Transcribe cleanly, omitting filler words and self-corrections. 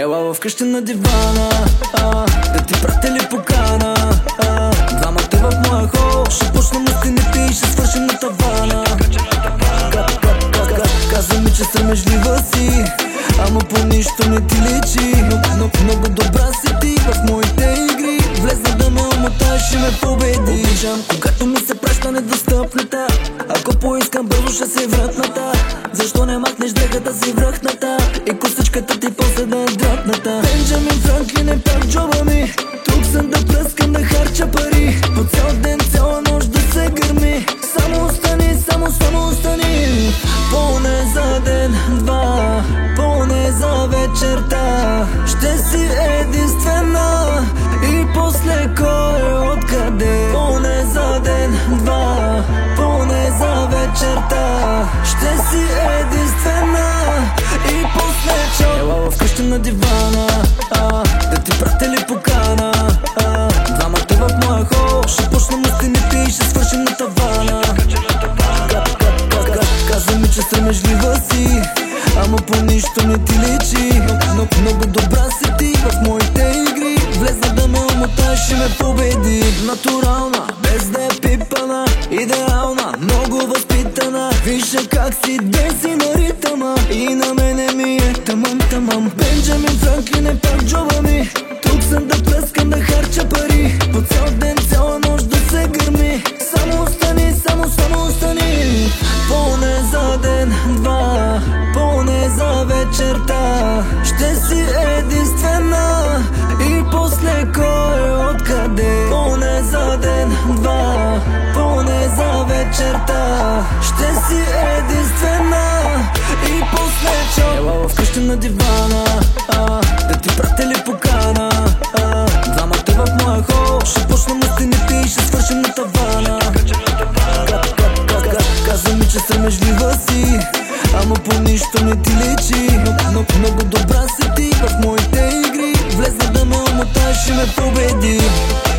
Ела вкъщи на дивана, да ти пратя ли покана. Двамата в моя хол, ще почнем стените и ще свършим на тавана. Каза ми, че срамежлива си, ама по нищо не ти личи. Много добра си ти в моите игри, влезна да ме омотаеш и ме победи. Обичам, когато ми се праща недостъпната, ако поискам бързо ще си вратната. Защо не махнеш дрехата си връхната и косичката ти после да е драпната? Бенджамин Франклин е пак джоба ми, тук съм да пръскам, да харча пари. По цял ден, цяла нощ да се гърми. Само остани, само остани. Поне за ден, два, поне за вечерта. Ще си единствена и после кой откъде. Поне за ден, два, поне за вечерта. Ще си единствена и после чо. Ела вкъщи на дивана, да ти пратя ли покана. Двамата в моя хол, ще почнем на стените и ще свършим на тавана. Каза ми, че срамежлива си, ама по нищо не ти личи. Много добра си ти в моите игри, влезна да ме омотаеш и ме победи. Натурална, без да е пипана, идеална, много възпитана. Вижте как си деси на ритъма и на мене ми е тамам. Бенджамин Франклин е пак джоба ми, тук съм да плескам, да харча пари. По цял ден, цяла нощ да се гърми. Само остани, само остани. Поне за ден, два, поне за вечерта. Ще си единствена и после кой откъде. Поне за ден, два, поне за вечерта. Ще си единствена и после чо. Ела вкъщи на дивана, да ти пратя ли покана. Двамата в моя хол, ще почнем на стените и ще свършим на тавана. Каза ми, че срамежлива си, ама по нищо не ти личи. Много добра си ти в моите игри, влезна да ме омотаеш и ме победи.